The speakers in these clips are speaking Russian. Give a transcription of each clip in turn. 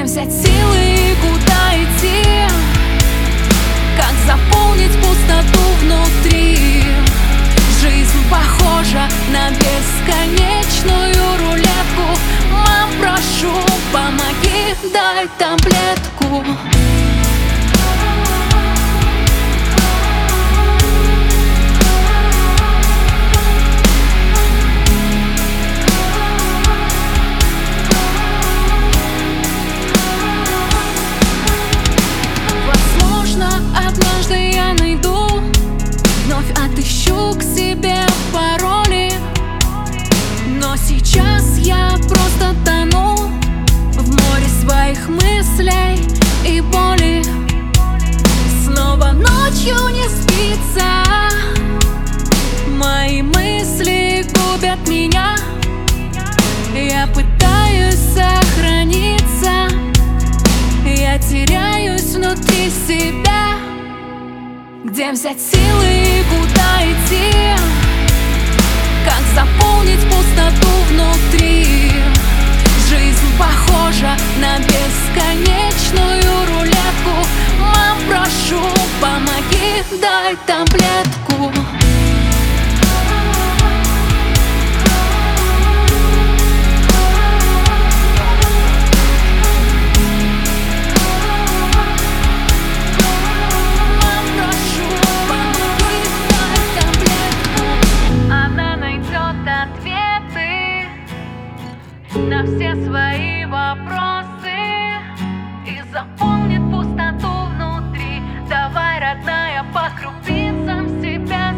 взять силы и куда идти? Как заполнить пустоту внутри? Жизнь похожа на бесконечную рулетку. Мам, прошу, помоги, дай таблетку. Однажды я найду, вновь отыщу к себе пароли. Но сейчас я просто тону в море своих мыслей и боли. Снова ночью не спится, мои мысли губят меня. Я пытаюсь сохраниться, я теряюсь внутри себя. Где взять силы и куда идти? Как заполнить пустоту внутри? Жизнь похожа на бесконечную рулетку. Мам, прошу, помоги, дай таблетку. На все свои вопросы и заполнит пустоту внутри. Давай, родная, по крупицам себя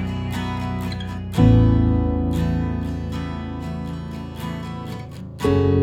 забери.